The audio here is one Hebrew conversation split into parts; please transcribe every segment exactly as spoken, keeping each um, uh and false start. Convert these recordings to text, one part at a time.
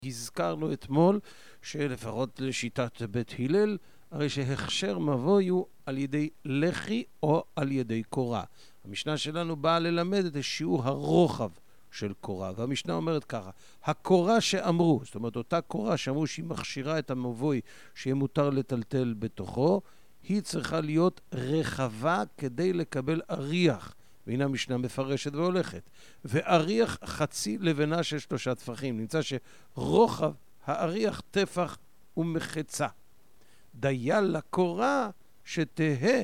הזכרנו אתמול שלפחות לשיטת בית הלל, הרי שהכשר מבוי הוא על ידי לחי או על ידי קורה. המשנה שלנו באה ללמד את שיעור הרוחב של קורה, והמשנה אומרת ככה: הקורה שאמרו, זאת אומרת אותה קורה שאמרו שהיא מכשירה את המבוי שיהיה מותר לטלטל בתוכו, היא צריכה להיות רחבה כדי לקבל אריח. והנה המשנה מפרשת והולכת, ואריח חצי לבנה של שלושה טפחים. נמצא שרוחב האריח טפח ומחצה. דיה לקורה שתהה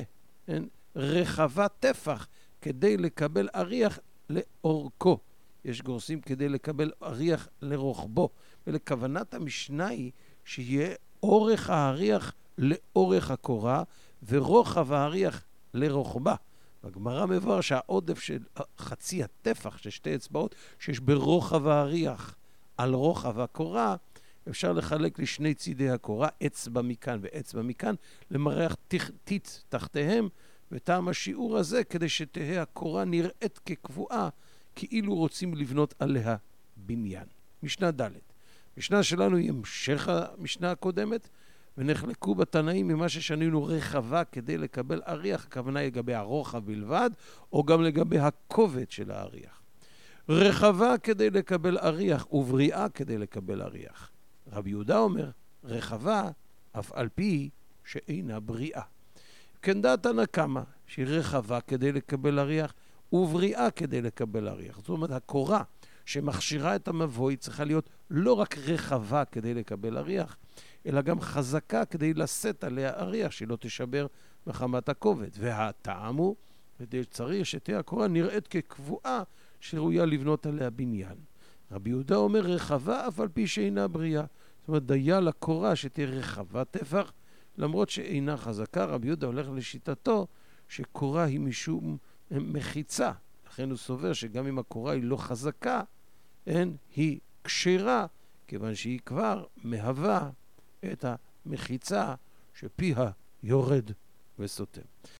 רחבה טפח כדי לקבל אריח לאורכו. יש גורסים כדי לקבל אריח לרוחבו, ולכוונת המשנה היא שיהיה אורך האריח לאורך הקורה ורוחב האריח לרוחבה. בגמרא מבואר שהעודף של חצי הטפח של שתי אצבעות שיש ברוחב האריח על רוחב הקורה, אפשר לחלק לשני צידי הקורה, אצבע מכאן ואצבע מכאן, למרח טיט תחתיהם, וטעם השיעור הזה כדי שתהא הקורה נראית כקבועה, כאילו רוצים לבנות עליה בניין. משנה ד'. משנה שלנו היא המשך המשנה הקודמת, ונחלקו בתנאים ממה ששנינו רחבה כדי לקבל אריח, הכוונה לגבי הרוחב בלבד, או גם לגבי הכובד של האריח. רחבה כדי לקבל אריח ובריאה כדי לקבל אריח. רבי יהודה אומר, רחבה אף על פי שאינה בריאה. כן דעת תנא קמא, שהיא רחבה כדי לקבל אריח ובריאה כדי לקבל אריח. זאת אומרת, הקורה שמכשירה את המבוי צריכה להיות לא רק רחבה כדי לקבל אריח, אלא גם חזקה כדי לשאת עליה אריח, שהיא לא תשבר מחמת הכובד. והטעם הוא, כדי שצריך שתהיה הקורה נראית כקבועה שראויה לבנות עליה בניין. רבי יהודה אומר רחבה אף על פי שאינה בריאה. זאת אומרת, דיה לקורה שתהיה רחבה טפח, למרות שאינה חזקה. רבי יהודה הולך לשיטתו שקורה היא משום מחיצה. לכן הוא סובר שגם אם הקורה היא לא חזקה, אין, היא קשירה, כיוון שהיא כבר מהווה את המחיצה שפיה יורד וסותם.